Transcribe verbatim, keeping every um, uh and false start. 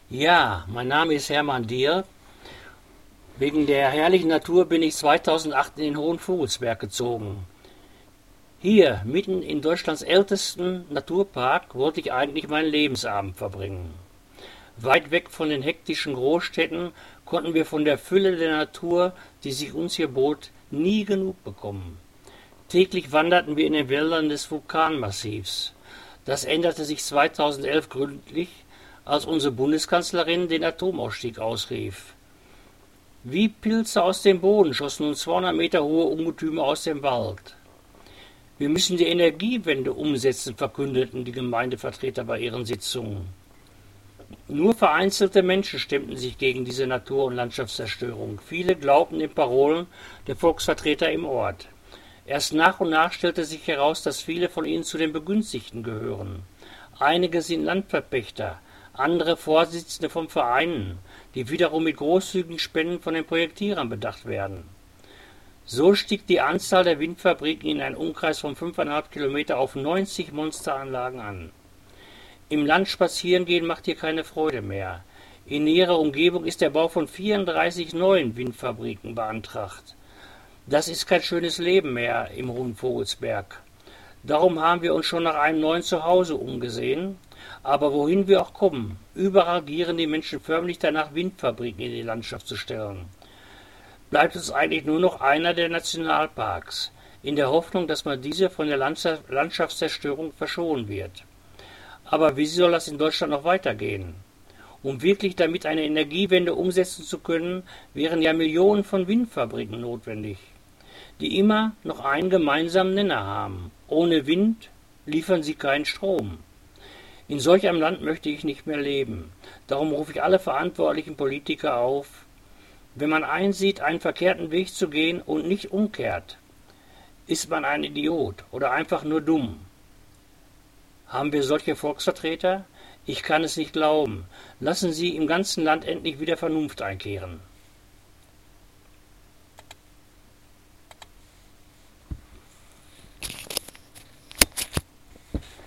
Ja, mein Name ist Hermann Dier. Wegen der herrlichen Natur bin ich zweitausendacht in den Hohen Vogelsberg gezogen. Hier, mitten in Deutschlands ältesten Naturpark, wollte ich eigentlich meinen Lebensabend verbringen. Weit weg von den hektischen Großstädten konnten wir von der Fülle der Natur, die sich uns hier bot, nie genug bekommen. Täglich wanderten wir in den Wäldern des Vulkanmassivs. Das änderte sich zweitausendelf gründlich, als unsere Bundeskanzlerin den Atomausstieg ausrief. Wie Pilze aus dem Boden schossen nun zweihundert Meter hohe Ungetüme aus dem Wald. Wir müssen die Energiewende umsetzen, verkündeten die Gemeindevertreter bei ihren Sitzungen. Nur vereinzelte Menschen stemmten sich gegen diese Natur- und Landschaftszerstörung. Viele glaubten den Parolen der Volksvertreter im Ort. Erst nach und nach stellte sich heraus, dass viele von ihnen zu den Begünstigten gehören. Einige sind Landverpächter, andere Vorsitzende von Vereinen, die wiederum mit großzügigen Spenden von den Projektierern bedacht werden. So stieg die Anzahl der Windfabriken in einem Umkreis von fünfeinhalb Kilometer auf neunzig Monsteranlagen an. Im Land spazieren gehen macht hier keine Freude mehr. In näherer Umgebung ist der Bau von vierunddreißig neuen Windfabriken beantragt. Das ist kein schönes Leben mehr im Hohen Vogelsberg. Darum haben wir uns schon nach einem neuen Zuhause umgesehen. Aber wohin wir auch kommen, überall gieren die Menschen förmlich danach, Windfabriken in die Landschaft zu stellen. Bleibt uns eigentlich nur noch einer der Nationalparks, in der Hoffnung, dass man diese von der Landschaftszerstörung verschonen wird. Aber wie soll das in Deutschland noch weitergehen? Um wirklich damit eine Energiewende umsetzen zu können, wären ja Millionen von Windfabriken notwendig, die immer noch einen gemeinsamen Nenner haben. Ohne Wind liefern sie keinen Strom. In solch einem Land möchte ich nicht mehr leben. Darum rufe ich alle verantwortlichen Politiker auf, wenn man einsieht, einen verkehrten Weg zu gehen und nicht umkehrt, ist man ein Idiot oder einfach nur dumm. Haben wir solche Volksvertreter? Ich kann es nicht glauben. Lassen Sie im ganzen Land endlich wieder Vernunft einkehren.